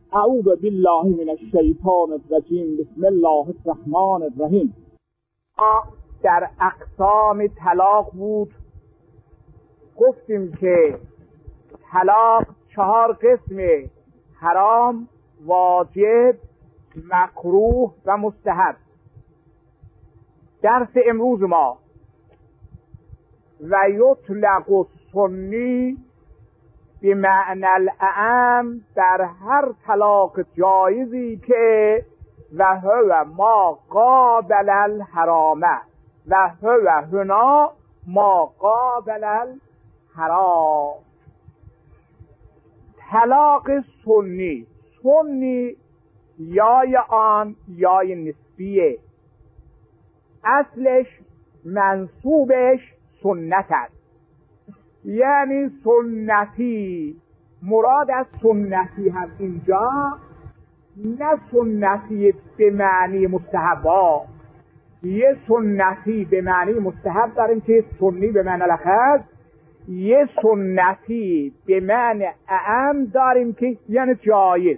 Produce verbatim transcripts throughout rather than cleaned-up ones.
اعوذ بالله من الشیطان الرجیم بسم الله الرحمن الرحیم. در اقسام طلاق بود. گفتیم که طلاق چهار قسمه: حرام، واجب، مکروه و مستحب. درس امروز ما و یطلق السنی به معنی الاعم در هر طلاق جایزی که و هو ما قابل الحرامه و هو هنا ما قابل الحرام. طلاق سنی، سنی یای آن یای نسبیه، اصلش منصوبش سنت است، یعنی سنتی. مراد از سنتی هم اینجا نه سنتی به معنی مستحبا، یه سنتی به معنی مستحب داریم که سنی به معنی لخص، یه سنتی به معنی اعم داریم که یعنی جایز.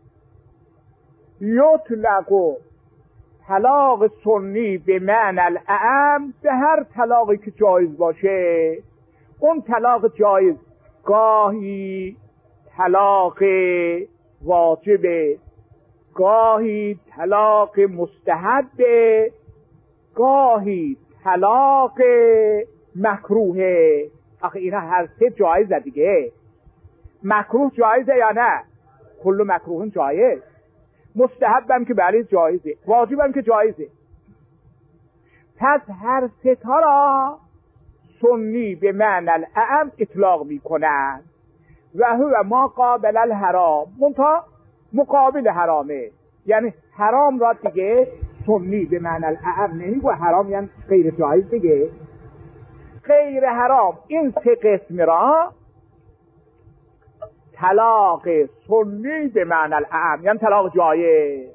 یطلق طلاق سنی به معنی الاعم به هر طلاقی که جایز باشه. اون طلاق جایز گاهی طلاق واجبه، گاهی طلاق مستحبه، گاهی طلاق مکروهه. آخه اینا هر سه جایزه دیگه. مکروه جایزه یا نه؟ کل مکروه جایز. مستحبم که بله جایزه، واجبم که جایزه. پس هر سه تا را سنی به معنی الاعم اطلاق میکنن و هو ما قابل الحرام، منتها مقابل حرامه. یعنی حرام را دیگه سنی به معنی الاعم نمیگه، حرام یعنی غیر جایز دیگه. غیر حرام این سه قسم را طلاق سنی به معنی الاعم یعنی طلاق جایز.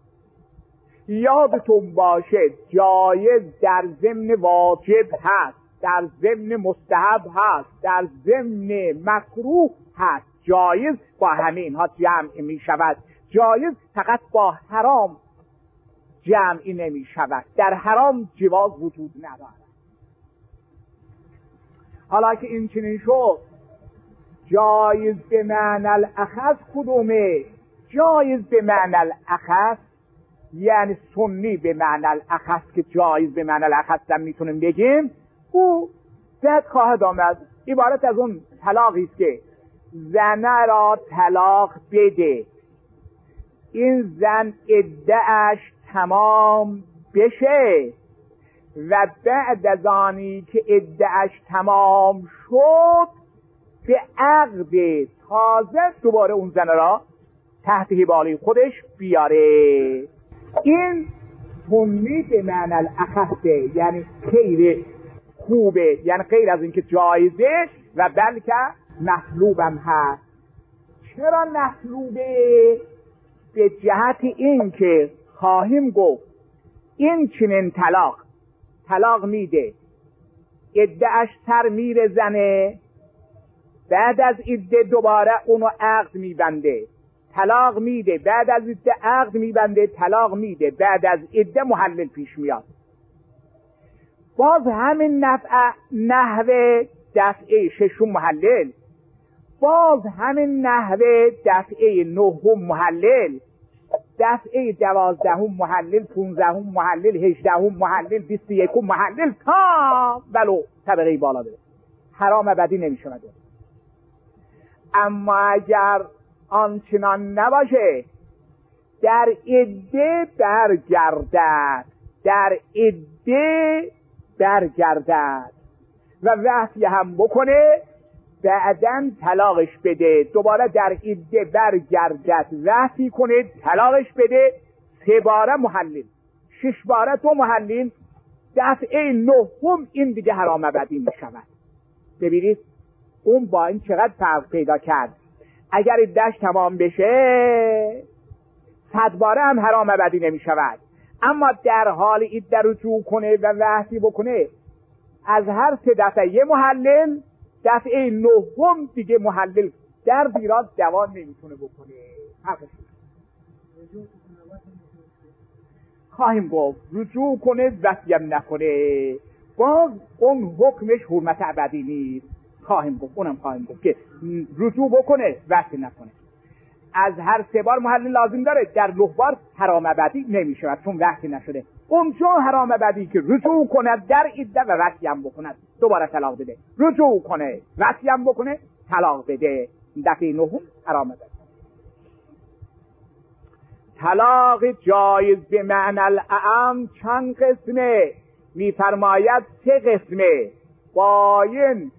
یادتون باشه جایز در ضمن واجب هست، در ضمن مستحب هست، در ضمن مکروه هست. جایز با همه اینها جمع می شود، جایز فقط با حرام جمعی نمی شود. در حرام جواز وجود ندارد. حالا که این چنین شد، جایز به معنی الاخص کدومه؟ جایز به معنی الاخص یعنی سنی به معنی الاخص که جایز به معنی الاخص هم میتونیم بگیم. او زد خواهد آمد عبارت از اون طلاقی است که زن را طلاق بده، این زن عده‌اش تمام بشه و بعد از آنی که عده‌اش تمام شد به عقد تازه دوباره اون زن را تحت حباله خودش بیاره. این سنی به معنی الاخصه، یعنی خیر خوبه، یعنی غیر از اینکه جایزه و بلکه مطلوبم هست. چرا مطلوبه؟ به جهت این که خواهیم گفت این چنین طلاق طلاق میده، عده‌اش سر میره زنه، بعد از عده دوباره اونو عقد میبنده، طلاق میده، بعد از عده عقد میبنده، طلاق میده، بعد از عده محلل پیش میاد. باز همین نفع نحوه دفعه ششم محلل، باز همین نحوه دفعه نهم محلل، دفعه دوازدهم محلل، پونزدهم محلل، هجدهم محلل، بیست و یکم محلل تا ولو طبقه بالا بره. حرام ابدی نمیشه مده. اما اگر آنچنان نباشه، در عده برگردد، در عده برگردد و وحی هم بکنه، بعدن طلاقش بده، دوباره در عده برگردد، وحی کنه، طلاقش بده، سه باره محلل، شش باره تو محلل، دفعه نهم این دیگه حرام ابدی می شود. ببینید اون با این چقدر فرق پیدا کرد. اگر عده‌اش تمام بشه صد باره هم حرام ابدی نمی شود، اما در حال عده رجوع کنه و وحی بکنه، از هر سه دفعه یه محلل، دفعه نهم دیگه محلل در بیراد دوام نمیتونه بکنه. حقش خواهیم گفت رجوع کنه وصیم نکنه، باز اون حکمش حرمت ابدی نیست. خواهیم گفت اونم خواهیم گفت که رجوع بکنه وصی نکنه. از هر سه بار محل لازم داره، در نه بار حرام ابدی نمیشه چون وصی نشده. اونجا حرام ابدی که رجوع کنه در عده و وصیم بکنه، دوباره طلاق بده، رجوع کنه وصیم بکنه طلاق بده، دفعه نهم حرام ابدی. طلاق جایز به معنی الاعم چند قسمه؟ میفرماید سه قسمه: باین،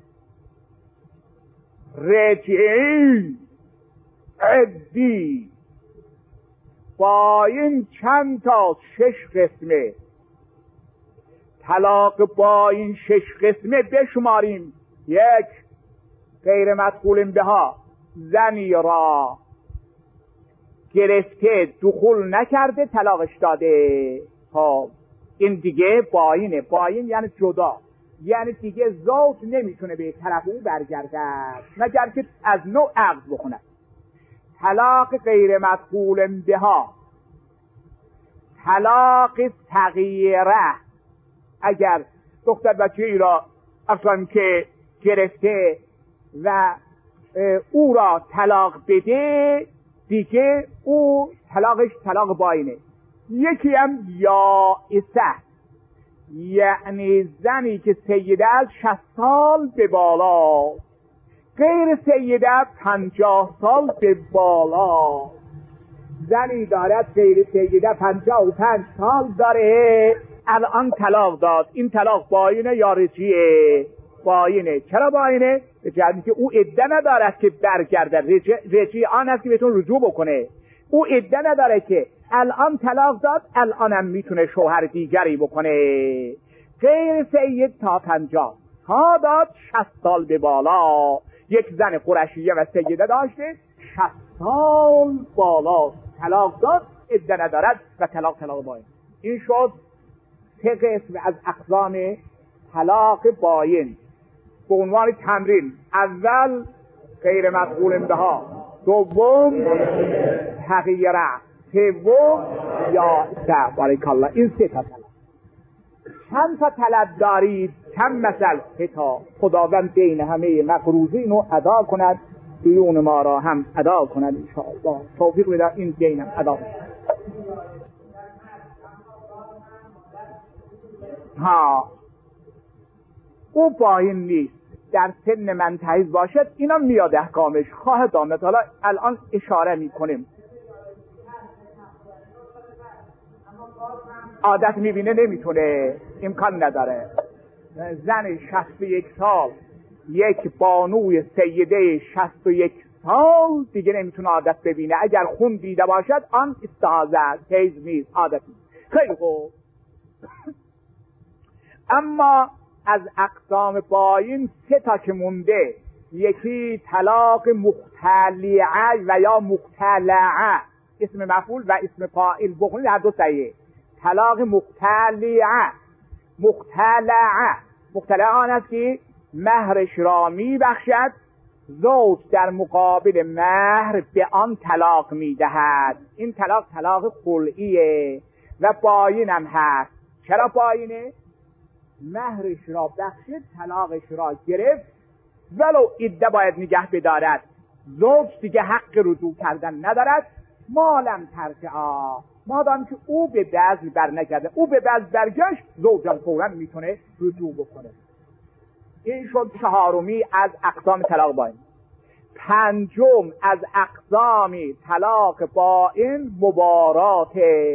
رجعی، عدی. باین چند تا؟ شش قسمه. طلاق باین شش قسمه بشماریم: یک، غیر مدخول بها، زنی را گرفته دخول نکرده طلاقش داده، خب این دیگه باینه. باین یعنی جدا، یعنی دیگه زوج نمیتونه به طرف او برگردد مگر که از نو عقد بکنه. طلاق غیر مدخول بها، طلاق تغییره، اگر دختر بچه ای را اصلا که گرفته و او را طلاق بده، دیگه او طلاقش طلاق باینه. یکی هم یائسه، یعنی زنی که سیده از شصت سال به بالا، غیر سیده پنجاه سال به بالا. زنی دارد غیر سیده پنجاه و پنج سال داره، الان طلاق داد، این طلاق باینه یا رجعیه؟ باینه. چرا باینه؟ به جهتی که او عده ندارد که برگرده. رجعی آن است که بهتون رجوع بکنه. او عده نداره که الان طلاق داد، الانم میتونه شوهر دیگری بکنه. غیر سید تا پنجاه، تا داد شصت سال به بالا. یک زن قرشیه و سیده داشته، شصت سال بالا طلاق داد، عده ندارد و طلاق طلاق باین. این شد سه قسم از اقسام طلاق باین. به عنوان تمرین: اول غیر مدخول بها، دوم تغییره، سوم یائسه. بارک الله. این سه تا طلب. چند تا طلب دارید؟ چند مثل؟ سه تا. خداوند بین همه مقروضین رو ادا کند، دیون ما را هم ادا کند انشاءالله. توفیق بده این دینم ادا کند. ها او باین نیست، در سن منتهیز باشد، اینا میاد احکامش خواه دامت. حالا الان اشاره میکنیم. عادت میبینه نمیتونه، امکان نداره. زن شصت و یک سال، یک بانوی سیده شصت و یک سال دیگه نمیتونه عادت ببینه. اگر خون دیده باشد آن استحاضه، تیز نیست، عادت نیست. خیلی خوب. اما از اقسام باین سه تا که مونده: یکی طلاق مختلعه و یا مختلعه، اسم مفعول و اسم فاعل بخونید هر دو صحیحه. طلاق مختلعه. مختلعه مختلعه آن است که مهرش را می بخشد، زوج در مقابل مهر به آن طلاق می دهد. این طلاق طلاق خلعیه و باین هم هست. چرا باینه؟ مهرش را بخشید، طلاقش را گرفت، ولو عده باید نگه بدارد، زوج دیگه حق رجوع کردن ندارد. مالم ترجعا، مادام که او به بذل بر نگرده، او به بذل برگشت، زوجم فوراً میتونه رجوع بکنه. این شد چهارمی از اقسام طلاق باین. پنجم از اقسام طلاق باین مبارات.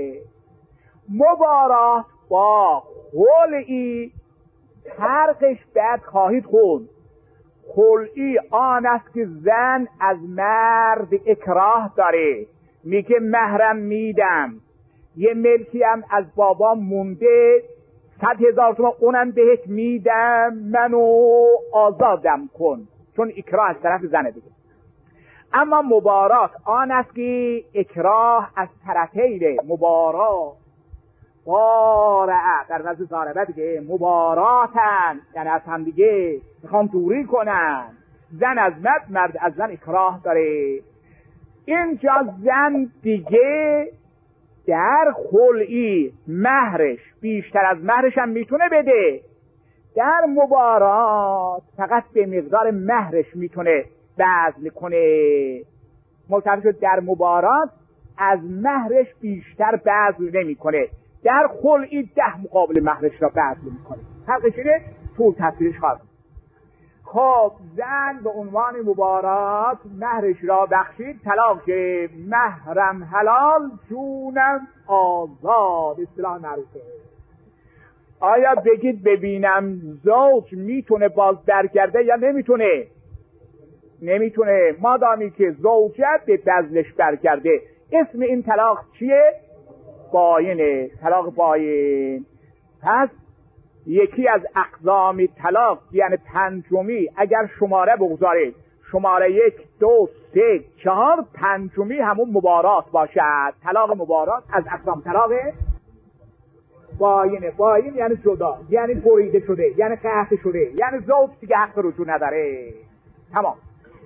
مبارات با خلعی فرقش بعد خواهید خوند. خلعی آن است که زن از مرد اکراه داره، میگه مهرم میدم، یه ملکی هم از بابا مونده، صد هزار تومان اونم بهت میدم، منو آزادم کن، چون اکراه از طرف زنه دیگه. اما مبارات آن است که اکراه از طرفینه. مبارات بارعه در وزن زاربه دیگه، مباراتن یعنی از هم دیگه میخوام دوری کنن. زن از مرد، مرد از زن اکراه داره. اینجا زن دیگه در خلعی مهرش بیشتر از مهرش هم میتونه بده، در مبارات فقط به مقدار مهرش میتونه بذل کنه. ملتفت شد در مبارات از مهرش بیشتر بذل نمی کنه، در خلعی ده مقابل مهرش را بذل میکنه. فرقش اینه، طول تفسیرش خواهد. خب زن به عنوان مبارات مهرش را بخشید، طلاق که مهرم حلال جونم آزاد، اصطلاح معروفه. آیا بگید ببینم زوج میتونه باز برگرده یا نمیتونه؟ نمیتونه، مادامی که زوجت به بذلش برگرده. اسم این طلاق چیه؟ باینه، طلاق باین. پس یکی از اقسام طلاق یعنی پنجمی اگر شماره بگذارید، شماره یک دو سه چهار، پنجمی همون مبارات باشد. طلاق مبارات از اقسام طلاق باینه. باین یعنی جدا، یعنی بریده شده، یعنی قطع شده، یعنی زوج دیگه حق رجوع نداره. تمام.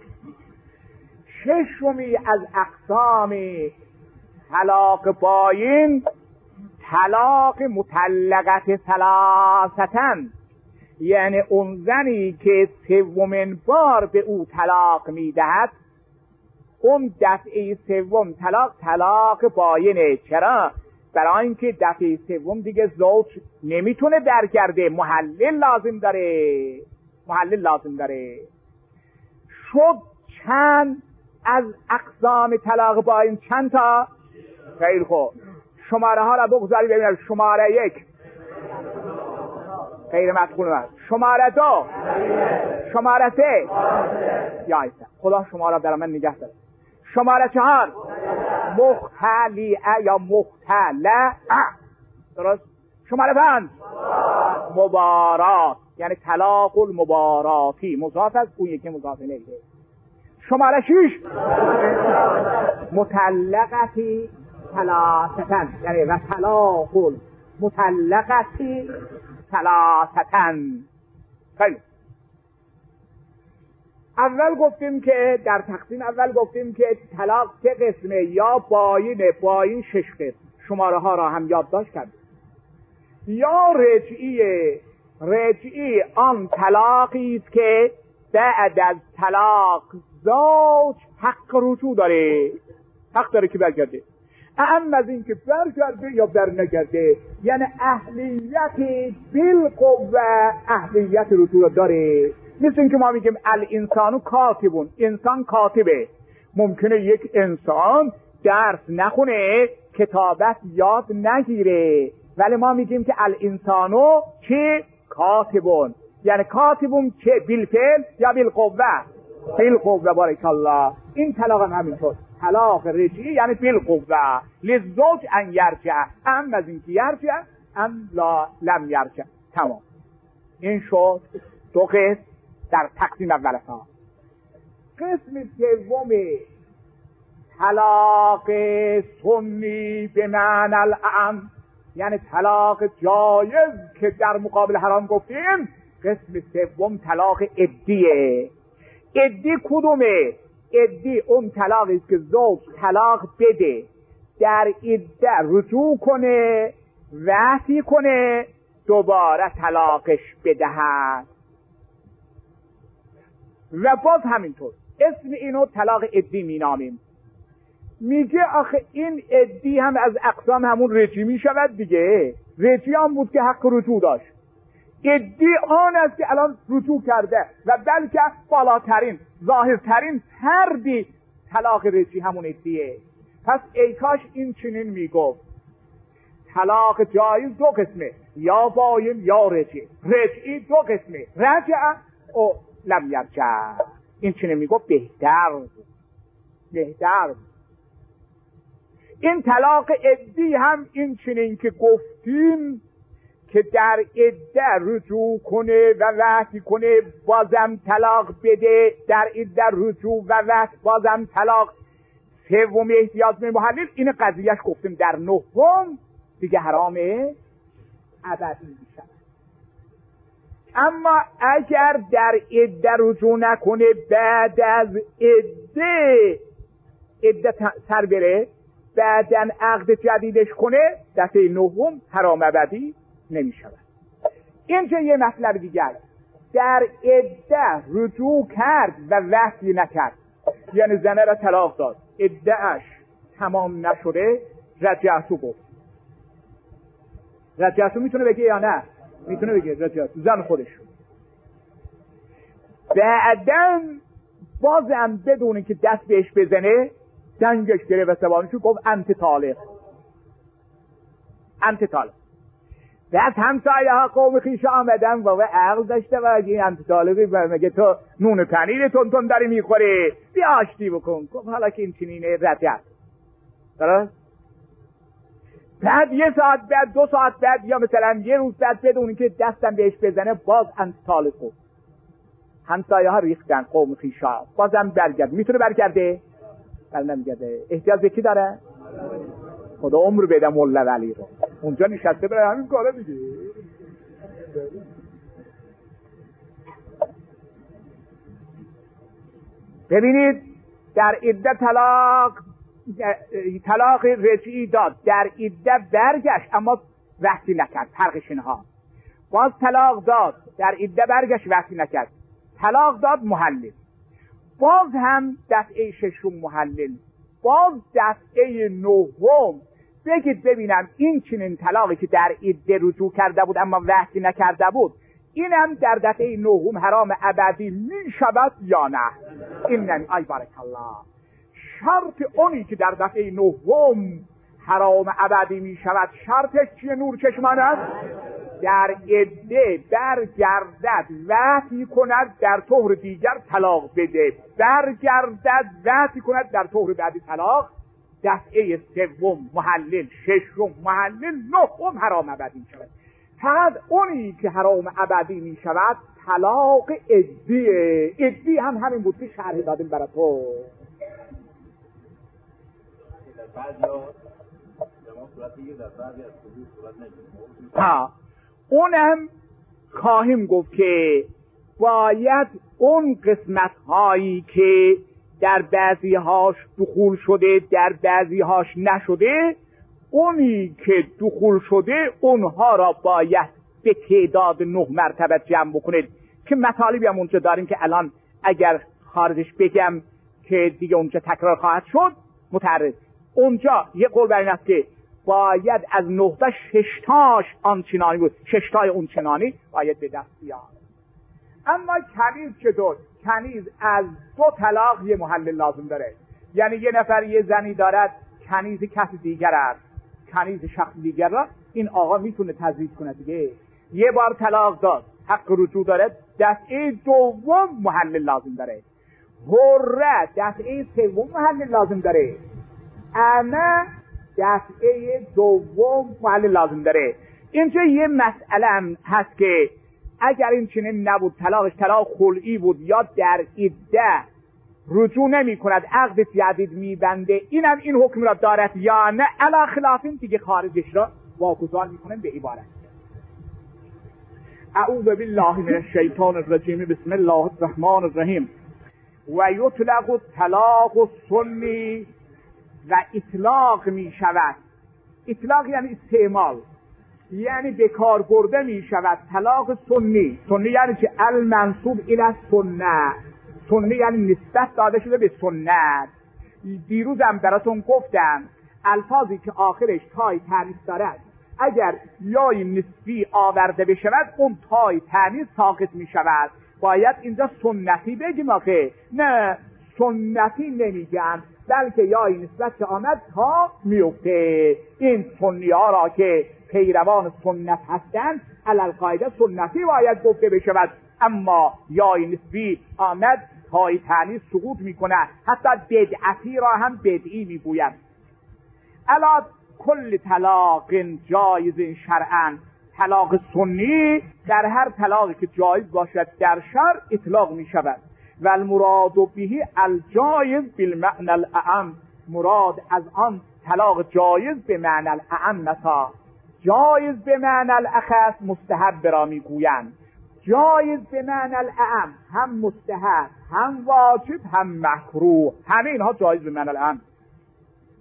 ششمی از اقسام طلاق باین طلاق مطلقت ثلاثتن، یعنی اون زنی که سومین بار به او طلاق میدهد، اون دفعه سوم طلاق طلاق باینه. چرا؟ برای اینکه دفعه سوم دیگه زوج نمیتونه برگرده، محلل لازم داره، محلل لازم داره. شد چند از اقسام طلاق باین؟ چند تا؟ خیلی خوب، شماره ها را بگذاری ببینم. شماره یک غیر مدخول من، شماره دو، شماره سه، یا ایسا خدا شما را در من نگه داره. شماره چهار مختلیعه یا مختلعه، درست. شماره پنج مبارات، یعنی طلاق المباراتی، مضاف از اون یکی مضاف الیه. شماره شش مطلقتی ثلاثتن، یعنی و طلاق مطلقتی ثلاثتن. خیلی اول گفتیم که در تقسیم اول گفتیم که طلاق سه قسمه، یا باینه، باین شش قسم، شماره ها را هم یادداشت کردیم. یا رجعیه، رجعی آن طلاقی است که بعد از طلاق زوج حق رجوع داره، حق داره که برگرده. اهم از این که برگرده یا بر نگرده، یعنی اهلیت بالقوه، اهلیت رجوع داره. مثل این که ما میگیم الانسانو کاتبون، انسان کاتبه. ممکنه یک انسان درس نخونه، کتابت یاد نگیره، ولی ما میگیم که الانسانو چه؟ کاتبون. یعنی کاتبون چه؟ بالفعل یا بالقوه؟ بالقوه. بارک الله. این طلاق هم همینطور، طلاق رجعی یعنی بالقوه، للزوج ان یرجع، ام از این که یرجع، ام لا لم یرجع. تمام. این شد دو قسم در تقسیم اول ها. قسم سوم طلاق سنی به معنی العام، یعنی طلاق جایز که در مقابل حرام گفتیم. قسم سوم طلاق عدیه. عدی کدومه؟ عدی اون طلاقی است که زوج طلاق بده، در عده رجوع کنه، وصی کنه، دوباره طلاقش بدهد و باز همینطور. اسم اینو طلاق عدی مینامیم. میگه آخه این عدی هم از اقسام همون رجی میشود دیگه. رجی هم بود که حق رجوع داشت. عدی آن است که الان رجوع کرده و بلکه بالاترین، ظاهرترین فردی طلاق رجی همون عدیه. پس ای کاش این چنین میگفت طلاق جایز دو قسمه، یا باین یا رجی. رجعی دو قسمه، رجع او لم یرجع. این چنین میگفت بهتر بهتر. این طلاق عدی هم این چنین که گفتیم که در عده رجوع کنه و وصی کنه، بازم طلاق بده، در عده رجوع و وصی بازم طلاق. سوم احتیاج به محلل، این قضیهش گفتیم در نهم دیگه حرامه ابدی میشه. اما اگر در عده رجوع نکنه، بعد از عده عده سر بره، بعدن عقد جدیدش کنه دفعه نهم حرام ابدی نمی شود. اینجا یه مطلب دیگر، در عده رجوع کرد و وحی نکرد، یعنی زنه را طلاق داد، عده‌اش تمام نشده رجعتو گفت. رجعتو میتونه بگه یا نه؟ میتونه بگه رجعتو، زن خودشون. بعدن بازم بدونه که دست بهش بزنه دنگش گره و سوانشو گفت انت طالق، انت طالق. بعد همسایه ها قوم خیش آمدن و عقل داشته و اگه انت طالقی و مگه تو نون پنیر تون تون داری میخوری بیا آشتی بکن. گفت حالا که این چنینه رجعت درست. بعد یه ساعت بعد دو ساعت بعد یا مثلا یه روز بعد بدونی که دستم بهش بزنه باز انت طالق گفت. همسایه ها ریختن قوم خیش ها، بازم برگرد. میتونه برگرده؟ بر نمیگرده. احتیاج به کی داره؟ خدا عمر بده مولا ولی رو، اونجا نشسته برای همین کاره میگه. ببینید در عده طلاق طلاق رجعی داد، در عده برگشت اما وقتی نکرد، فرقش اینها. باز طلاق داد در عده برگشت وقتی نکرد، طلاق داد محلل، باز هم دفعه ششم محلل، باز دفعه نهم. بگید ببینم این چنین طلاقی که در عده رجوع کرده بود اما وقتی نکرده بود، این هم در دفعه نهم حرام ابدی می شود یا نه؟ این نمی آی بارک الله. شرط اونی که در دفعه نهم حرام ابدی می شود شرطش چیه نور چشمان است؟ در عده برگردد وحی کند در طهر دیگر طلاق بده، برگردد وحی کند در طهر بعدی طلاق، دفعه سوم محلل، ششم محلل، نهم حرام ابدی می شود. فقط اونی که حرام ابدی می شود طلاق عدیه. عدی هم همین بود که شرح دادیم برای تو. ها اونم خواهیم گفت که باید اون قسمت هایی که در بعضی هاش دخول شده در بعضی هاش نشده، اونی که دخول شده اونها را باید به تعداد نه مرتبه جمع بکنید که مطالبی هم اونجا داریم که الان اگر خارجش بگم که دیگه اونجا تکرار خواهد شد متعرض. اونجا یه قول بر این است که باید از نه تا ششتاش آنچنانی بود، ششتای اونچنانی باید به دست بیاد. اما کنیز چطور؟ کنیز از دو طلاق یه محلل لازم داره. یعنی یه نفر یه زنی دارد کنیز کسی دیگر است، کنیز شخص دیگر را این آقا میتونه تزویج کنه دیگه. یه بار طلاق داد، حق رجوع داره، دفعه دوم محلل لازم داره. حره دفعه سوم محلل لازم داره، اما دفعه دوم محلل لازم داره. اینجا یه مسئله هم هست که اگر این چنین نبود، طلاقش طلاق خلعی بود یا در عده رجوع نمی کند، عقد جدید میبنده، اینم این حکم را دارد یا نه؟ علا خلافین دیگه خارجش را واگذار میکنن به عبارت. اعوذ بالله من الشیطان الرجیم، بسم الله الرحمن الرحیم. و یطلق الطلاق السنی، و اطلاق می شود. اطلاق یعنی استعمال، یعنی به کار برده می شود طلاق سنی. سنی یعنی که المنصوب الی السنه، سنی یعنی نسبت داده شده به سنت. دیروزم براتون گفتم الفاظی که آخرش تای تانیث دارد اگر یای نسبی آورده بشود اون تای تانیث ساقط می شود. باید اینجا سنتی بگیم آخه، نه سنتی نمیگن، بلکه یای نسبت که آمد تا میفته. این سنی ها را که پیروان سنت هستند علل قاعده سنتی باید گفته بشود، اما یای نسبی آمد تای تانیث سقوط میکنه. حتی بدعتی را هم بدعی میگوید. الا کل طلاق جایز شرعا، طلاق سنی در هر طلاقی که جایز باشد در شرع اطلاق می شود. و المراد بهی الجایز بالمعنى الاعم، مراد از آن طلاق جایز به معنی الاعم نتا، جایز به معنی الاخص مستحب را می گویند. جایز به معنی الاعم هم مستحب هم واجب هم مکروه، همه اینها جایز به معنی الاعم.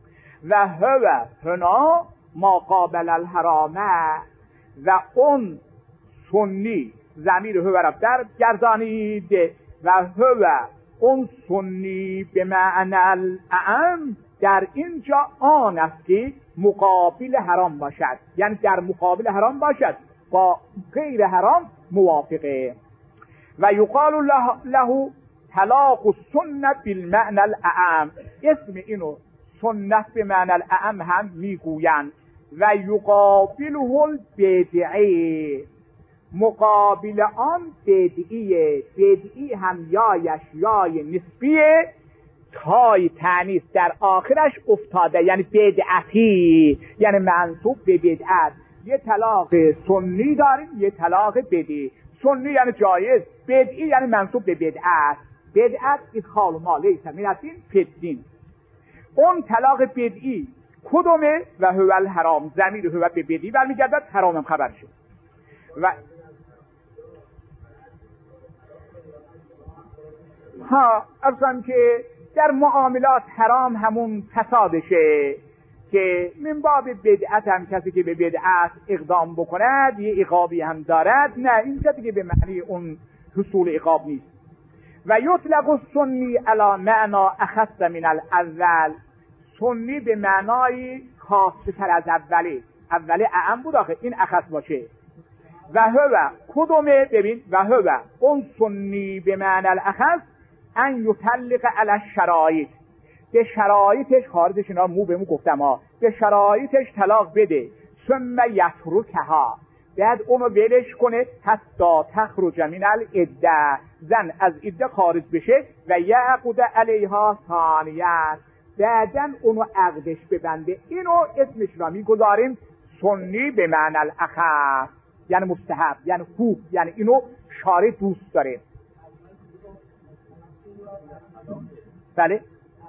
و هو هنا ما قابل الحرامه و اون سنی ضمیر هو را در گردانید و هو اون سنی به معنی الاعم در اینجا آن است که مقابل حرام باشد، یعنی در مقابل حرام باشد، با غیر حرام موافقه. و یقال له, له طلاق السنت بالمعنی الاعم، اسم اینو سنت به معنی الاعم هم میگویند. و یقابله البدعه، مقابل آن بدعیه. بدعی هم یایش یای نسبیه، تای تانیث در آخرش افتاده، یعنی بدعتی، یعنی منسوب به بدعت. یه طلاق سنی داریم، یه طلاق بدعی. سنی یعنی جایز، بدعی یعنی منسوب به بدعت. بدعت ادخال ما لیس من الدین فی الدین. اون طلاق بدعی کدومه؟ و هو الحرام، ضمیر هو به بدعی برمیگردد، حرامم خبر شد. و ها ارزم که در معاملات حرام همون فسادشه، که من باب بدعت هم کسی که به بدعت اقدام بکند یه عقابی هم دارد. نه، این کسی که به معنی اون حصول عقاب نیست. و یطلق السنی علی معنا اخص من الاول، سنی به معنای خاصه تر از اولی. اولی اعم بود آخه، این اخص باشه. و هو کدومه؟ ببین، و هو اون سنی به معنی الاخص ان یطلق علی الشرایط، به شرایطش، خارجش اینا مو به مو گفتم ها، به شرایطش طلاق بده. ثم یترکها، بعد اونو ولش کنه حتی تخرج من العده، زن از عده خارج بشه. و یعقد علیها ثانیه، بعدن اونو عقدش ببنده. اینو اسمش را میگذاریم سنی به معنی الاخص، یعنی مستحب، یعنی خوب، یعنی اینو شارع دوست داره. بله؟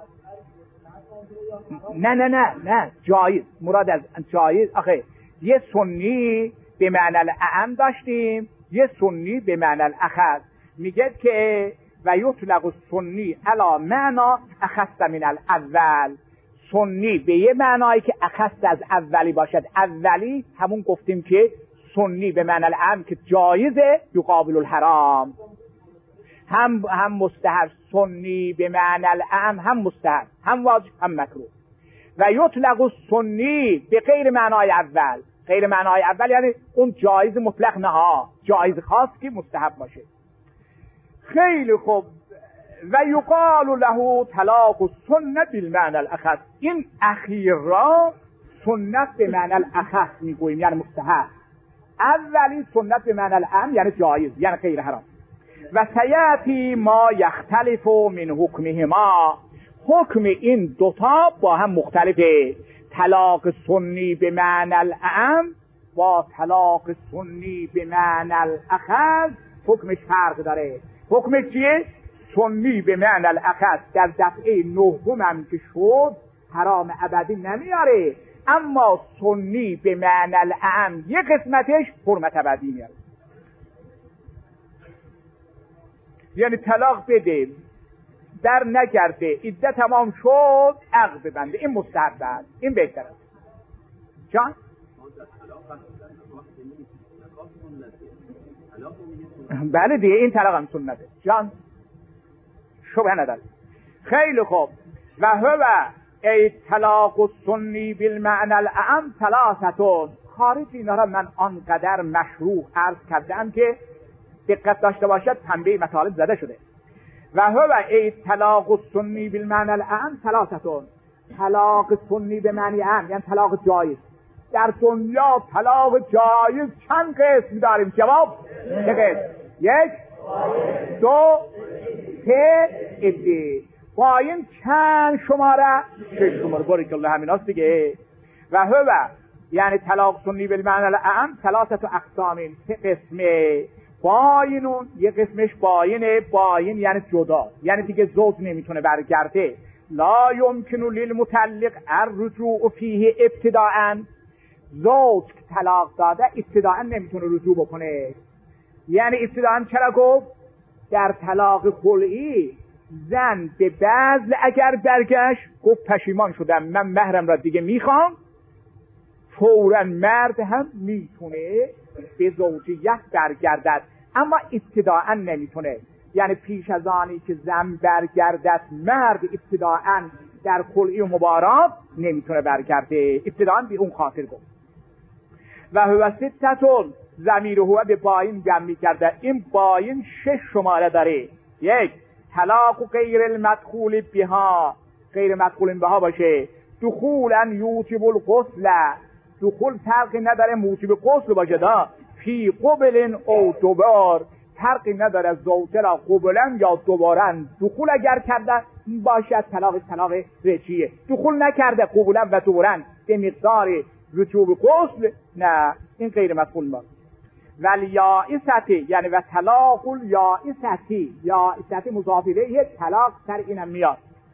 نه نه نه نه جایز، مراد از جایز. آخه یه سنی به معنی الاعم داشتیم، یه سنی به معنی الاخص. میگه که و یطلق السنی علی معنا اخص من الاول، سنی به یه معنایی که اخص از اولی باشد. اولی همون گفتیم که سنی به معنی الاعم که جایزه، یقابل الحرام، هم هم مستحب. سنی به معنی الاعم هم مستحب، هم واجب، هم مکروه. و یطلق السنی به غیر معنای اول، غیر معنای اول یعنی اون جایز مطلق، نه ها، جایز خاص که مستحب باشه. خیلی خوب. و یقال له طلاق السنت بالمعنی الاخص، این اخیر را سنت به معنی الاخص میگوییم، یعنی مستحب. اولی سنت به معنی الاعم یعنی جایز، یعنی غیر حرام. و سیاتی ما یختلف من حکمهما، حکم این دوتا با هم مختلفه. طلاق سنی به معنی الاعم با طلاق سنی به معنی الاخص حکمش فرق داره. حکمش چیه؟ سنی به معنی الاخص در دفعه نهم هم که شد حرام ابدی نمیاره، اما سنی به معنی الاعم یک قسمتش حرمت ابدی میاره. یعنی طلاق بده، در نگرده، عده تمام شد، عقد ببنده. این مستحب است، این بهتر است. جان؟ بله دیگه، این طلاق هم سنته. جان؟ شبه نداره. خیلی خوب. و هو ای طلاق السنی بالمعنی الاعم ثلاثه. خارج اینا را من آنقدر مشروع عرض کردم که دقت داشته باشد، تنبیه مطالب زده شده. و هو ای طلاق السنی بالمعنی الاعم ثلاثه. طلاق سنی به معنی اعم یعنی طلاق جایز. در دنیا طلاق جایز چند قسم داریم؟ جواب چه قسم؟ یک، دو، سه، عده. باین چند شماره؟ شش شماره. بارک الله، همین هست دیگه. و هو یعنی طلاق سنی بالمعنی الاعم ثلاثه اقسام، سه قسمه. باینون، یه قسمش باینه، باین یعنی جدا، یعنی دیگه زوج نمیتونه برگرده. لا یمکن للمطلق الرجوع فیه ابتداء، زوج طلاق داده ابتداء نمیتونه رجوع بکنه. یعنی ابتداء چرا گفت؟ در طلاق خلعی زن به بذل اگر برگشت گفت پشیمان شدم من مهرم را دیگه میخوام، فوراً مرد هم میتونه به زوجیت برگردد، اما ابتداءً نمیتونه. یعنی پیش از آنی که زن برگردد مرد ابتداءً در خلعی و مبارات نمیتونه برگرده، ابتداءً به اون خاطر گفت. و هو ستتون، ضمیر هو به باین جمع میکرده. این باین شش شماره داره. یک، طلاق و غیر المدخول بها، غیر مدخول بها باشه. دخولا یوجب الغسل، دخول فرقی نداره موجب غسل باشه. دا فی قبل او دوبار، فرقی نداره زوجه را قبلا یا دوبارا دخول اگر کرده باشد طلاق طلاق رجعیه، دخول نکرده قبلا و دوبارا به مقدار رجوع غسل نه، این غیر مدخول باشه. ولی یائستی، یعنی و طلاق یائستی، یائستی مضاف الیه طلاق سر اینم میاد.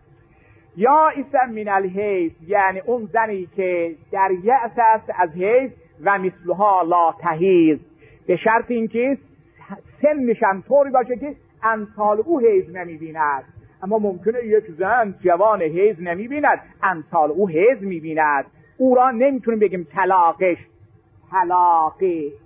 یائس من الحیض، یعنی اون زنی که در یأس است از حیض، و مثلها لا تحیض، به شرط اینکه سنش هم طوری باشه که امثال او حیض نمیبیند. اما ممکنه یک زن جوان حیض نمیبیند، امثال او حیض میبیند، او را نمیتونیم بگیم طلاقش طلاق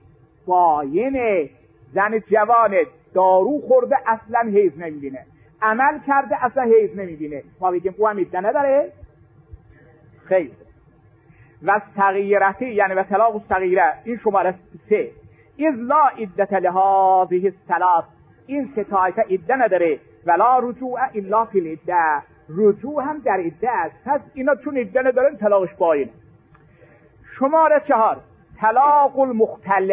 باینه. زن جوان دارو خورده اصلا حیض نمیبینه، عمل کرده اصلا حیض نمیبینه، ما بگیم او هم عده نداره؟ خیر. و صغیرتی، یعنی و طلاق صغیره، این شماره سه. اذ لا عدت لهذه الثلاث، این سه طایفه عده نداره. ولا رجوع الا فی العده، رجوع هم در عده است، پس اینا چون عده ندارن طلاقش باینه. شماره چهار، طلاق المختلع،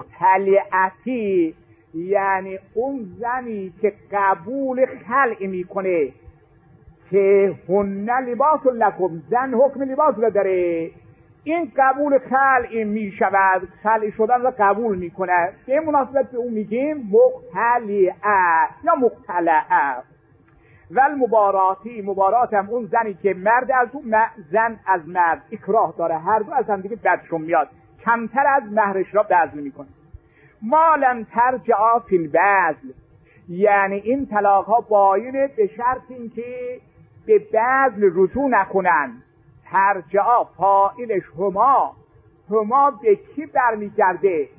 مختلعتی، یعنی اون زنی که قبول خلع میکنه که هن لباس لکم، زن حکم لباس رو داره، این قبول خلع میشود، خلع شدن رو قبول میکنه، به مناسبت به اون میگیم مختلعه یا مختلعه. و المباراتی، مبارات هم اون زنی که مرد از اون زن از مرد اکراه داره، هر دو از هم دیگه بدشون میاد، کمتر از مهرش را بذل میکنه. مالن ترجعا فی البذل، یعنی این طلاق ها باینه به شرط اینکه به بذل رجوع نکنن. ترجعا فاعلش هما، هما به کی برمیگرده؟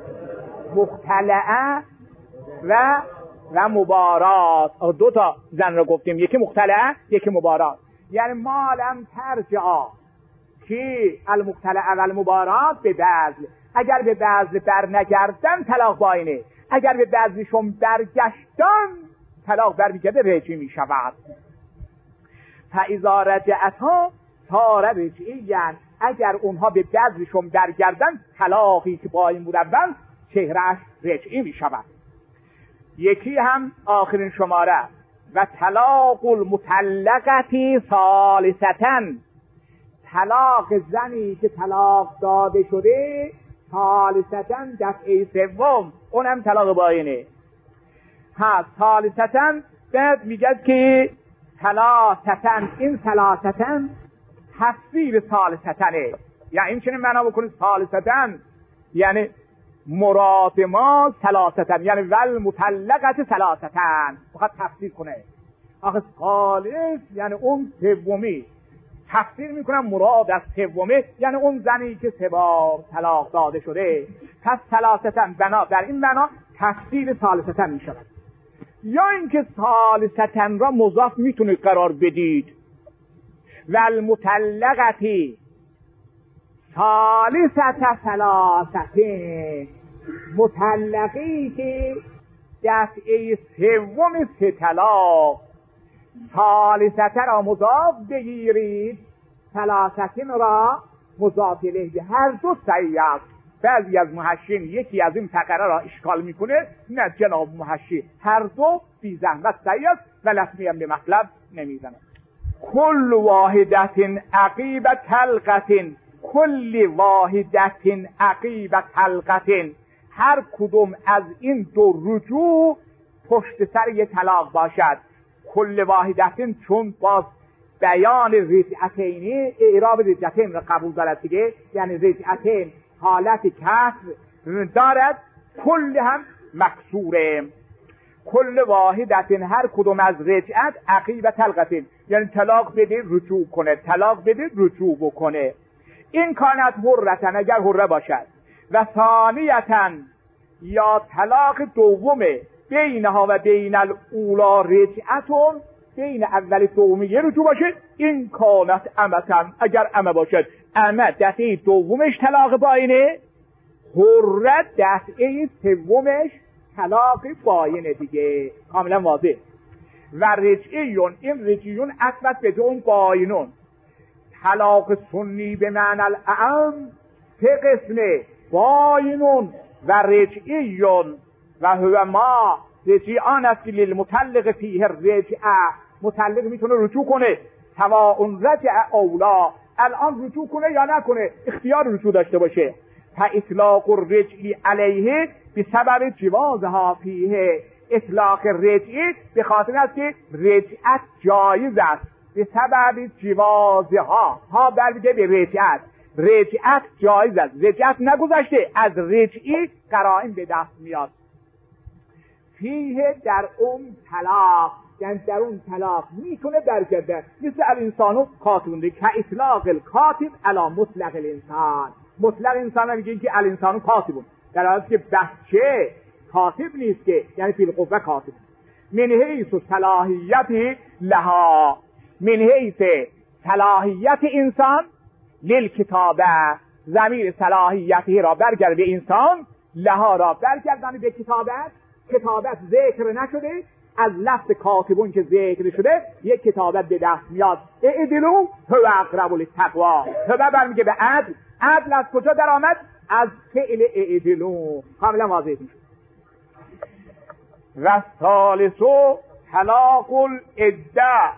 مختلعه و و مبارات. دو تا زن رو گفتیم، یکی مختلعه یکی مبارات. یعنی مالم ترجعا که المختلعه و المبارات به بذل، اگر به بذل بر نگردن طلاق باینه، اگر به بذلشون برگشتن طلاق برمیگرده رجعی می شود. فاذا رجعتها صار رجعیاً، اگر اونها به بذلشون برگردن طلاقی که باین بود اول چهرهش رجعی می شود. یکی هم آخرین شماره، و طلاق المطلقتی ثالثتاً، طلاق زنی که طلاق داده شده ثالثتاً دفعه سوم، اونم طلاق باینه. ها ثالثتاً بعد میگه که ثلاثتاً، این ثلاثتاً تفسیر ثالثتاًه، یعنی این چنین معنا بکنید ثالثتاً یعنی مراد ما ثلاثتاً، یعنی ول مطلقت ثلاثتاً، فقط تفسیر کنه. آخه ثالث یعنی اون سومی، تفسیر میکنم مراد از سومه یعنی اون زنی که سه بار طلاق داده شده. پس ثلاثتاً بنا در این بنا تفسیر ثالثتاً میشود. یا اینکه ثالثتاً را مضاف میتونید قرار بدید، والمطلقتی ثالثت ثلاثتین، مطلقی که دفعه سوم سه طلاق، ثالثت را مضاف بگیرید، ثلاثتین را مضاف الیه. هر دو صحیح است. بعضی از محشین یکی از این فقره را اشکال میکنه، نه جناب محشی، هر دو بی زحمت صحیح است و لطمی هم به مطلب نمیزنه. کل واحدت عقیب طلقت، کل واحدت عقیب طلقت، هر کدوم از این دو رجوع پشت سر یک طلاق باشد. کل واحدت چون باز بیان رجعتینی، اعراب رجعتین را قبول دارد دیگه، یعنی رجعتین حالت کسر دارد، کل هم مکسوره. کل واحدت هر کدوم از رجعت عقیب طلقتین، یعنی طلاق بده رجوع کنه، طلاق بده رجوع بکنه. این کانت حرتن اگر حره باشد، و ثانیتن یا طلاق دومه بینها و بین الاولا رجعتون، بین اول دومی یه رجوع باشه. این کانت امتن اگر امه باشد، امه دفعه دومش طلاق باینه، حره دفعه سومش طلاق باینه دیگه، کاملا واضح. و رجعیون، این رجعیون اصبت به اون باینون. طلاق سنی به معنی الاعم سه قسمه، باینون و رجعیون. و هو ما رجعی آن است که للمطلق فیه رجعه، مطلق میتونه رجوع کنه، سواء رجع اولا، الان رجوع کنه یا نکنه، اختیار رجوع داشته باشه. فاطلاق الرجعی علیه بسبب جوازها فیه، اطلاق رجعی به خاطر است که رجعت جایز است، به سبب جوازها، ها برمیگه به رجعت، رجعت جایز است، رجعت نگذشته، از رجعی قرائن به دست میاد. فیه در اون طلاق، یعنی در اون طلاق میتونه برگرده، مثل الانسانو کاتونده که اطلاق الکاتب علی مطلق الانسان. مطلق انسان میگه که الانسانو کاتبون، در حالی که بچه کاتب نیست که، یعنی فی القوه کاتب. من حیث صلاحیت لها، من حیث صلاحیت انسان للکتابه، ضمیر صلاحیتی را برگرد به انسان، لها را برگردانه به کتابت. کتابت ذکر نشده، از لفظ کاتبون که ذکر شده یک کتابت به دست میاد. اعدلو هو اقرب للتقوی، هو برمیگه به عدل. عدل از کجا در آمد؟ از فعل اعدلو، کاملا واضح میشه. و ثالثو طلاق العده،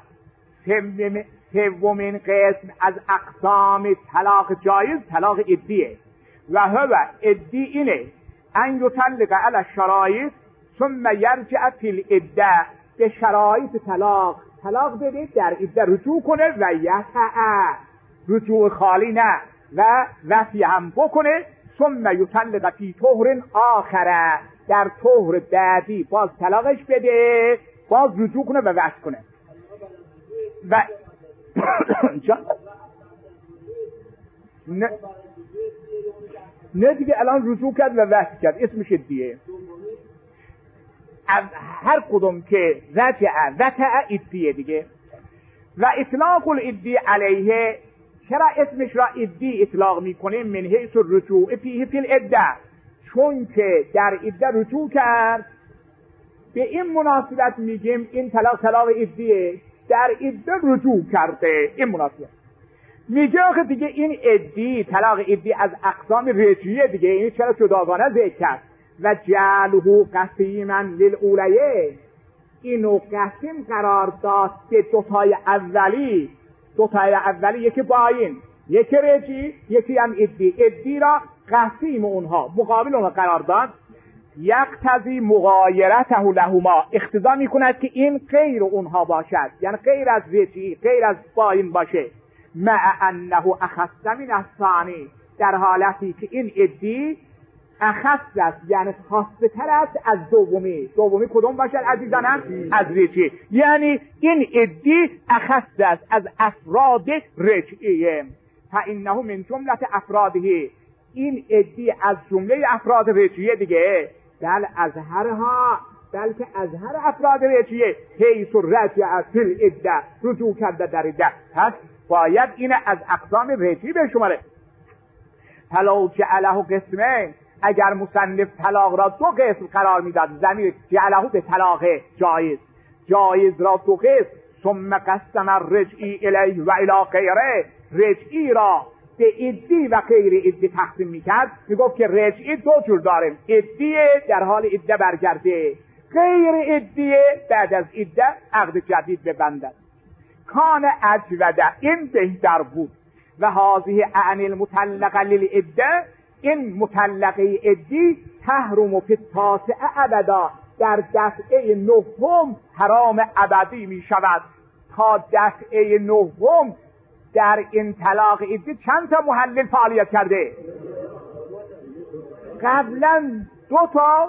سومین قسم از اقسام طلاق جایز طلاق عدیه. و هو عدی اینه ان یطلق علی الشرایط ثم یرجع فی العده، به شرایط طلاق طلاق بده، در عده رجوع کنه، و یقع رجوع خالی نه، و وصی هم بکنه. ثم یطلق فی طهر آخره، در طهر بعدی باز طلاقش بده، باز رجوع کنه و وصی کنه. و نه نه دیگه الان رجوع کرد و وصی کرد، اسمش دیه. از هر کدوم که رجع وطع ادیه دیگه. و اطلاق الادی علیه، چرا اسمش را ادی اطلاق میکنه؟ من حیث الرجوع فیه فی العده، چون که در عده رجوع کرد. به این مناسبت میگیم این طلاق طلاق ادیه، در عده رجوع کرده، این مناسبت. میگه آخه دیگه این ادی طلاق ادی از اقسام رجعیه دیگه، این چرا جداگانه ذکر کرد؟ و جعله قسیما للاولیه، اینو قسیم قرار داد به دوتای اولی. دوتای اولی یکی باین، یکی رجعی، یکی هم ادی. ادی را قسیم اونها مقابل اونها قرار داد. یقتضی مغایرته لهما، اقتضا میکند که این غیر اونها باشد، یعنی غیر از رجعی، غیر از باین باشه. مع انه اخص من الثانی، در حالتی که این ادی اخص است، یعنی خاصه تر است از دومی. دومی کدوم باشد عزیزانم؟ از رجعی. یعنی این ادی اخص است از افراد رجعیه. فانه من جمله افراده، این ادی از جمله افراد رجعیه دیگه. بل از هرها، بلکه از هر افراد رجعیه. حیث رجع فی العده، رجوع کرده در عده، پس باید این از اقسام رجعی به شماره. فلو جعله قسمه، اگر مصنف طلاق را دو قسم قرار میداد، ضمیر جعله به طلاق جایز، جایز را دو قسم، ثم قسم الرجعی الیه و الی غیره، رجعی را به ادی و غیر ادی تقسیم میکرد. میگفت که رجعی دو جور داریم، ادی در حال ادی برگرده، غیر ادی بعد از ادی عقد جدید ببندد. کان اجوده، این بهتر بود. و هذه اعنی المطلقه للعده، این مطلقه ادی تحرم فی التاسع ابدا، در دفعه نهم حرام ابدی می شود. تا دفعه نهم در این طلاق ادی چند تا محلل فعالیت کرده؟ قبلا دو تا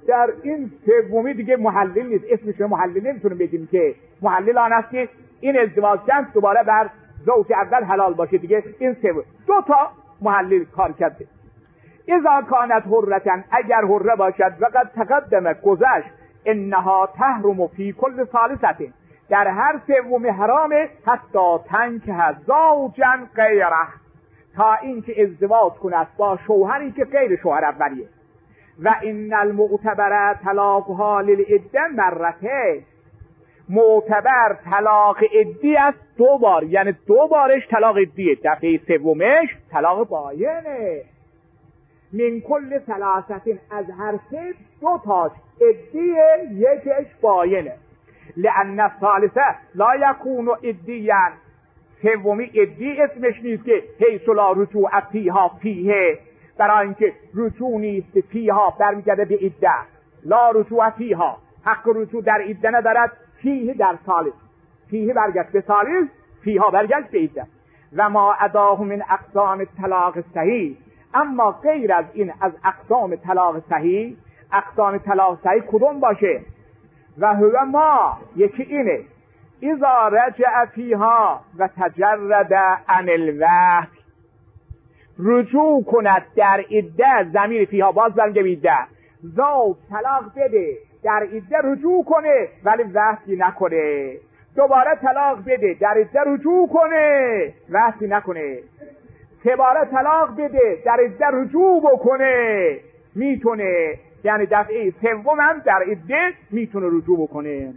در این سومی دیگه محلل نیست، اسمش محلل نمیتونیم بگیم که محلل آن است که این ازدواج جنس دوباره بر زوج اول حلال باشه دیگه. این سوم دو تا محلل کار کرده. اذا کانت حرة، اگر حره باشد، وقد تقدم گذشت، انها تحرم فی کل ثالثه، در هر سوم حرامه، حتی تنکح زوجا غیره، تا اینکه ازدواج کند با شوهری که غیر شوهر اولیه. و ان المعتبر طلاقها للعده مرتين، معتبر طلاق عدی است دو بار، یعنی دو بارش طلاق عدیه، دفعه سومش طلاق باینه. من کل ثلاثه، از هر سه دو تاش عدیه، یکش باینه. لان الثالثه لا یکون عدیا، سومی عدی اسمش نیست که حیث لا رجوع فیها فیه، برای اینکه رجوع نیست فیها برمیگرده به عده، لا رجوع فیها، حق رجوع در عده ندارد، فیه در ثالث، فیه برگشت به ثالث، فیها برگشت به عده. و ما اداه من اقسام طلاق صحیح، اما غیر از این از اقسام طلاق صحیح، اقسام طلاق صحیح کدوم باشه؟ و هو ما، یکی اینه اذا رجع فیها و تجرد عن الوحی، رجوع کند در عده، ضمیر فیها باز برمیگرده، زوج طلاق بده در عده رجوع کنه ولی وحی نکنه، دوباره طلاق بده در عده رجوع کنه وحی نکنه، سه باره طلاق بده در عده رجوع بکنه میتونه، یعنی دفعه سوم هم در عده میتونه رجوع بکنه.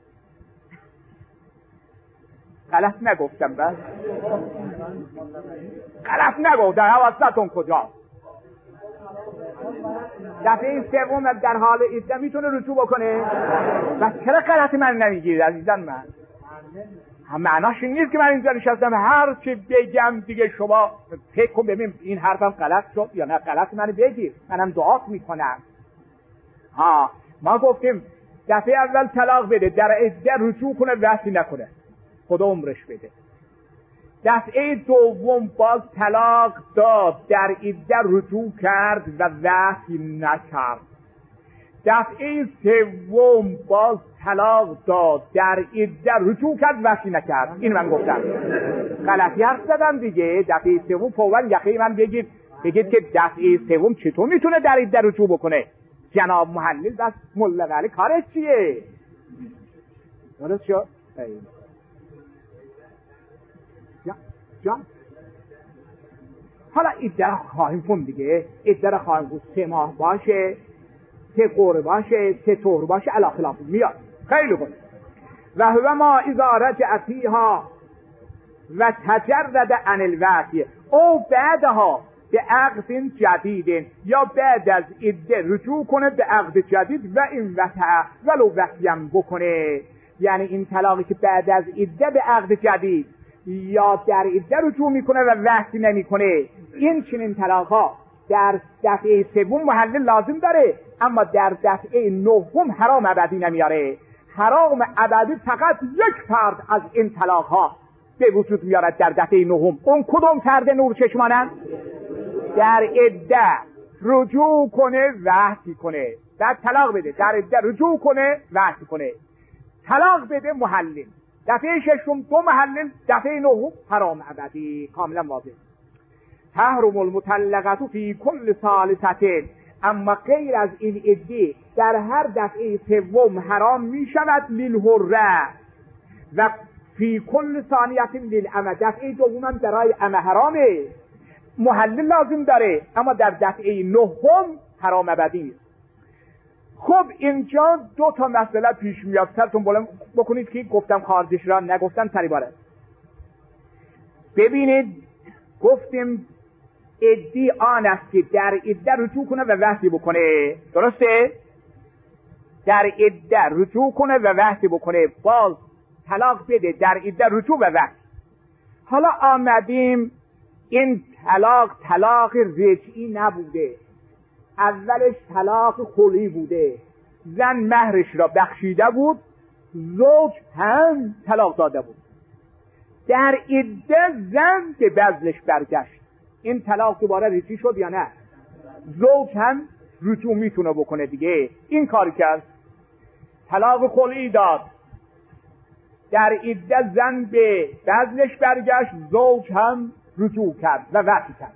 غلط نگفتم؟ بس غلط نگفتم، حواستون کجا؟ دفعه سوم در حال عده میتونه رجوع بکنه. و چرا غلط من نمیگیرید عزیزان؟ من معناش این نیست که من اینجا نشستم هر چی بگم دیگه شما فکر کن ببین این حرفم غلط شد یا نه، غلط منو بگیر، منم دعا میکنم. ها ما گفتیم دفعه اول طلاق بده در عده رجوع کنه وحی نکنه، خدا عمرش بده. دفعه دوم باز طلاق داد در عده رجوع کرد و وحی نکرد. دفعه سوم باز طلاق داد در عده رجوع کرد وحی نکرد. این من گفتم غلطی حرف زدم دیگه. دفعه سوم فوراً یقه من بگید بگید که دفعه سوم چطور میتونه در عده رجوع بکنه؟ جناب محلل بس ملغ علی کارش چیه؟ درست شد؟ جان حالا عده را خواهیم کن دیگه، عده را خواهیم کن، سه ماه باشه، سه قوره باشه، سه طهر باشه، علا خلاف میاد. خیلی خوب. و هو ما اذا رجع فیها و تجرد عن الوحی او بعدها به عقد جدید، یا بعد از عده رجوع کنه به عقد جدید و این وطع ولو وحیم بکنه، یعنی این طلاقی که بعد از عده به عقد جدید یا در عده رجوع میکنه و وحی نمیکنه، این چنین طلاقها در دفعه سوم محلل لازم داره، اما در دفعه نهم حرام ابدی نمیاره. حرام ابدی فقط یک فرد از این طلاقها به وجود میارد در دفعه نهم. اون کدوم فرد نور چشمانند؟ در عده رجوع کنه وحی کنه، در طلاق بده در عده رجوع کنه وحی کنه، طلاق بده محلل، دفعه ششم دو محلل، دفعه نهم حرام ابدی. کاملا واضح. تحرم المطلقه فی کل ثالثه، اما غیر از این عده در هر دفعه سوم حرام می شود للحره و فی کل ثانیه للامه، دفعه دوم برای امه حرامه، محلل لازم داره، اما در دفعه نهم حرام ابدی. خب اینجا دو تا مسئله پیش میاد، سرتون بلند بکنید که گفتم خارجش را نگفتم سری باره. ببینید گفتیم عدی آن است که در عده رجوع کنه و وحی بکنه، درسته؟ در عده رجوع کنه و وحی بکنه، باز طلاق بده در عده رجوع و وحی. حالا آمدیم این طلاق طلاق رجعی نبوده، اولش طلاق خلعی بوده، زن مهرش را بخشیده بود، زوج هم طلاق داده بود، در عده زن به بذلش برگشت، این طلاق دوباره رجعی شد یا نه؟ زوج هم رجوع میتونه بکنه دیگه. این کار کرد، طلاق خلعی داد، در عده زن به بزلش برگشت، زوج هم رجوع کرد و وصل کرد.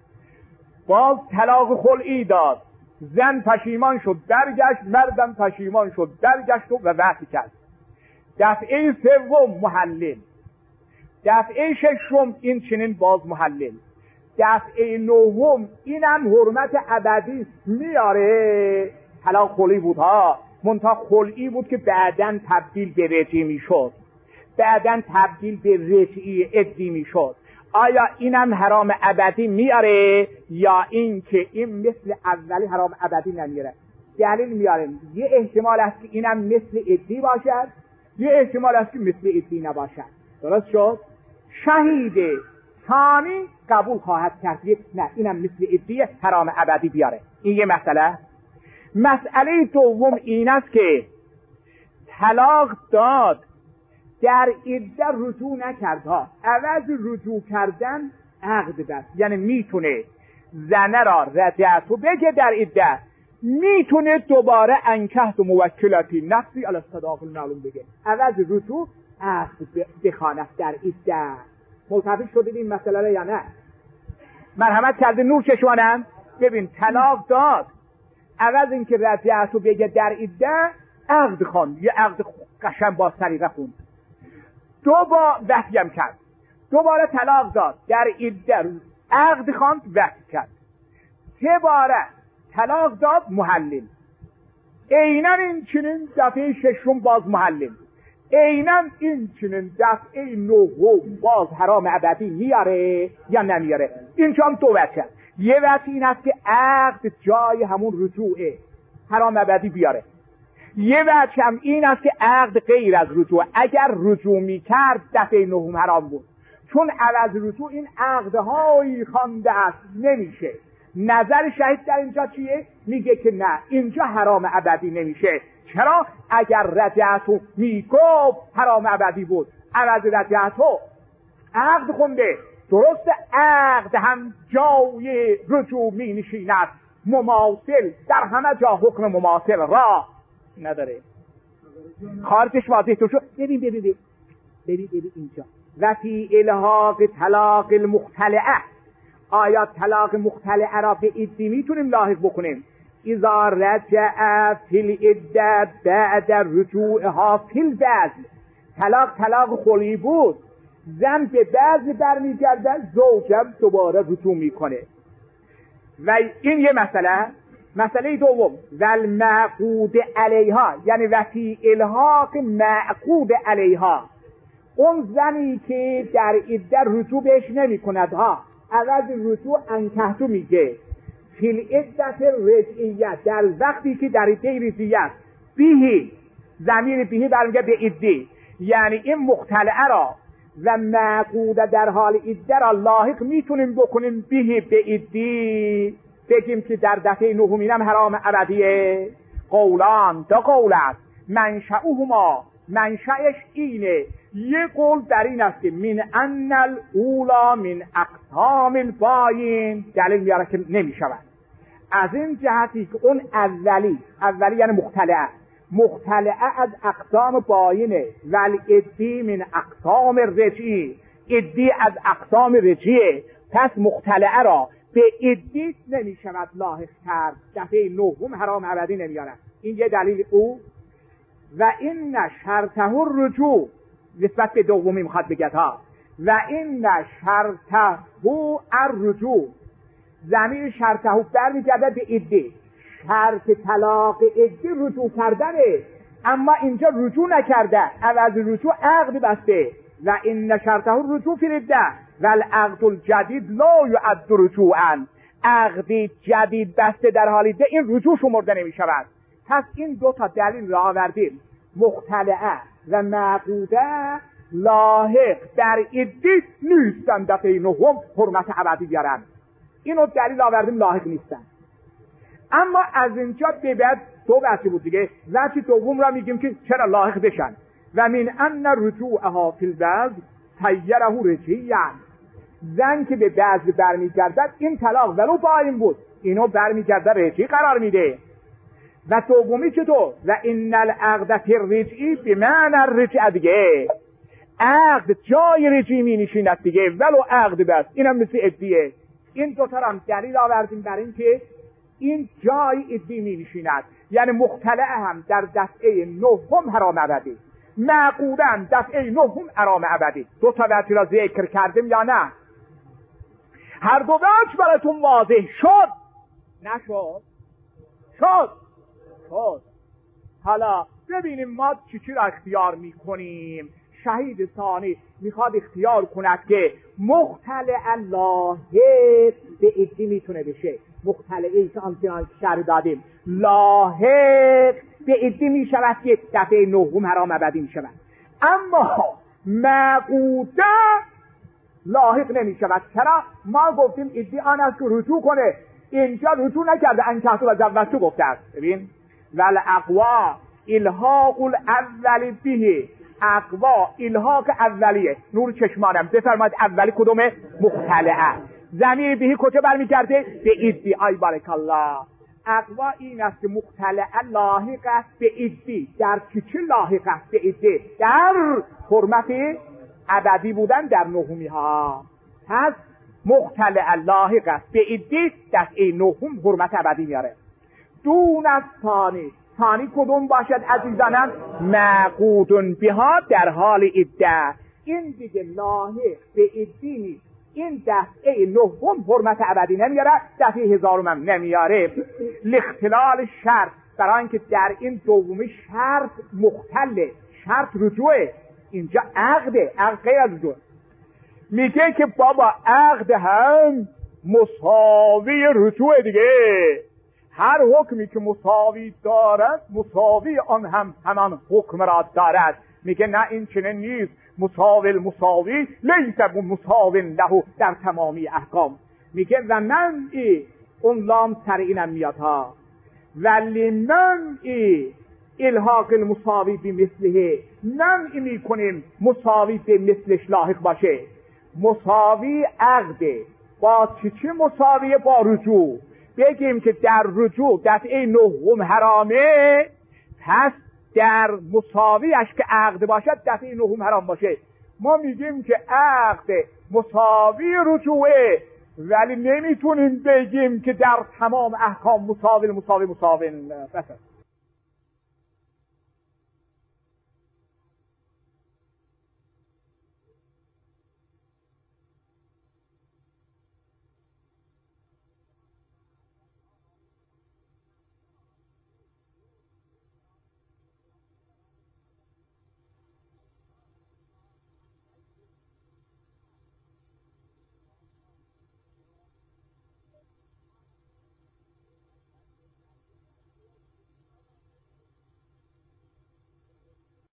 باز طلاق خلعی داد، زن پشیمان شد برگشت، مردم پشیمان شد برگشت و وصل کرد. دفعه سوم محلل، دفعه ششم این چنین باز محلل، دفعه نهم اینم حرمت ابدی میاره. طلاق خلعی بود ها، منتها خلعی بود که بعداً تبدیل به رجعی میشد، بعداً تبدیل به رجعی عدی میشد. آیا اینم حرام ابدی میاره یا این که این مثل اولی حرام ابدی نمیاره؟ دلیل میاره. یه احتمال است که اینم مثل عدی باشد، یه احتمال است که مثل عدی نباشد. درست شد؟ شهید ثانی قبول خواهد کرد نه اینم مثل عدی حرام ابدی بیاره. این یه مسئله. مسئله دوم این است که طلاق داد، در عده رجوع نکرد ها، عوض رجوع کردن عقد بست. یعنی میتونه زنه را رجعت و بگه در عده، میتونه دوباره انکحت و موکلتی نفسی علی الصداق المعلوم بگه، عوض رجوع عقد بخواند در عده. متفق شدید این مسئله را یا نه؟ مرحمت کرده نور چشمانم. ببین طلاق داد، عوض اینکه رجعت و بگه در عده عقد خواند، یه عقد قشنگ با سریقه خوند، دو با وحی هم کرد، دوباره طلاق داد، در عده عقد خواند وحی کرد، سه باره طلاق داد محلل. عیناً این چنین دفعه ششم باز محلل، عیناً این چنین دفعه نهم باز حرام ابدی میاره یا نمیاره؟ اینجا هم دو وجه. یه وجه این است که عقد جای همون رجوعه، حرام ابدی بیاره. یه وجه هم این است که عقد غیر از رجوع، اگر رجوع میکرد دفعه نهم حرام بود، چون عوض رجوع این عقدهایی خوانده است نمیشه. نظر شهید در اینجا چیه؟ میگه که نه، اینجا حرام ابدی نمیشه. چرا؟ اگر رجعتو میگفت حرام ابدی بود، عوض رجعتو عقد خونده. درست عقد هم جای رجوع می نشیند، مماثل در همه جا حکم مماثل را نداره. خارجش واضح تو شد. ببین ببین ببین ببین ببین اینجا و فی الحاق طلاق المختلعه، آیا طلاق مختلعه را به عدی میتونیم لاحق بکنیم؟ اذا رجع فی العده بعد رجوعها فی البذل، طلاق طلاق خلعی بود، زن به بذل برمیگرده، زوجم دوباره رجوع میکنه. و این یه مسئله. مسئله دوم والمعقود علیها، یعنی وفی الحاق معقود علیها، اون زنی که در عده رجوع بهش نمی کند ها، عوض رجوع انکحتو میگه فی العده رجعیه، در وقتی که در عده رجعیه بیهی، ضمیر بیهی برمیگه به عده، یعنی این مختلعه را و معقود در حال عده را لاحق میتونیم بکنیم بیهی به عده، بگیم که در دفعه نهمینم حرام ابدیه. قولان، دو قول است، منشأهما، منشأش اینه. یه قول در این است که من ان الاولا من اقسام الباین، دلیل میاره که نمیشود. از این جهتی که اون اولی، اولی یعنی مختلعه، مختلعه از اقسام باینه، ولی ادی من اقسام رجعی، ادی از اقسام رجعیه، پس مختلعه را به ادی نمیشود لاحق کرد، دفعه نهم حرام ابدی نمیاره. این یه دلیل او. و این شرطه الرجوع، نسبت به دومی میخواد بگه ها، و این شرطه الرجوع، ضمیر شرطه برمیگرده به عده، شرط طلاق عده رجوع کردنه، اما اینجا رجوع نکرده، عوض رجوع عقد بسته. و این شرطه الرجوع فی العده والعقد الجدید لا یعد رجوعا، عقد جدید بسته در حال عده این رجوع شمرده نمی شود. پس این دو تا دلیل را آوردیم، مختلعه و معقوده لاحق در عده نیستن، دفعه نهم حرمت ابدی بیارن. اینو دلیل آوردیم لاحق نیستن. اما از اینجا به بعد دو وجه بود دیگه. وجه دوم را میگیم که چرا لاحق بشن. و من ان رجوعها فی البذل سیره رجعیا، زن که به بذل برمیگردد این طلاق ولو باین بود اینو برمیگرده رجعی قرار میده. و دومی چطور؟ و ان العقد فی الرجعی بمعنی الرجع دیگه، عقد جای رجعی می نشیند دیگه، ولو عقد بس. اینم مثل ادیه. این دو تا هم دلیل آوردیم بر این که این جای ادی می نشیند، یعنی مختلع هم در دفعه نهم حرام ابدی، معقودن دفعه نهم حرام ابدی. دو تا وجه را ذکر کردیم یا نه؟ هر دو وجه براتون واضح شد؟ نشد؟ شد؟ شد. حالا ببینیم ما چی چی را اختیار میکنیم. شهید ثانی میخواد اختیار کند که مختلع لاحق به ادی میتونه بشه. مختلعی که آنچنان شرح دادیم لاحق به ادی میشود که دفعه نهم حرام ابدی میشود، اما معقوده لاحق نمیشود. چرا؟ ما گفتیم ادی آن است که رجوع کنه، اینجا رجوع نکرده، انکحت و زوجته گفته است. ببین والاقوا الحاق الاول به، اقوا الحاق اولیه. نور چشمانم بفرمایید اولی کدومه؟ مختلعه. ضمیر بهی کجا برمیگرده؟ به ادی. آی بارک الله. اقوا این است که مختلعه لاحق است به ادی. در چی چی لاحق است به ادی؟ در حرمت ابدی بودن در نهمی ها. پس مختلعه لاحق است به ادی، دفعه نهم حرمت ابدی میاره. دون از ثانی. ثانی کدوم باشد عزیزانم؟ معقودن بها در حال عده. این دیگه لاحق به ادی نیست، این دفعه نهم حرمت ابدی نمیاره، دفعه هزارم هم نمیاره. لاختلال شرط، برای اینکه در این دومی شرط مختله، شرط رجوعه. اینجا عقده، عقد غیر از رجوع. میگه که بابا عقد هم مساوی رجوع دیگه، هر حکمی که مساوی دارد مساوی آن هم همان حکم را دارد. میگه نه این چنین نیست، مساوی المساوی لیس بمساوی له در تمامی احکام. میگه و منعی، اون لام سر اینم میاد ها، ولی منعی الحاق المساوی بمثله، منعی میکنیم مساوی به مثلش لاحق باشه. مساوی عقده، با چی چی مساویه؟ با رجوع. بگیم که در رجوع دفعه نهم حرامه، پس در مساویش که عقد باشد دفعه نهم حرام باشه. ما میگیم که عقد مساوی رجوعه، ولی نمیتونیم بگیم که در تمام احکام مساوی مساوی مساوی.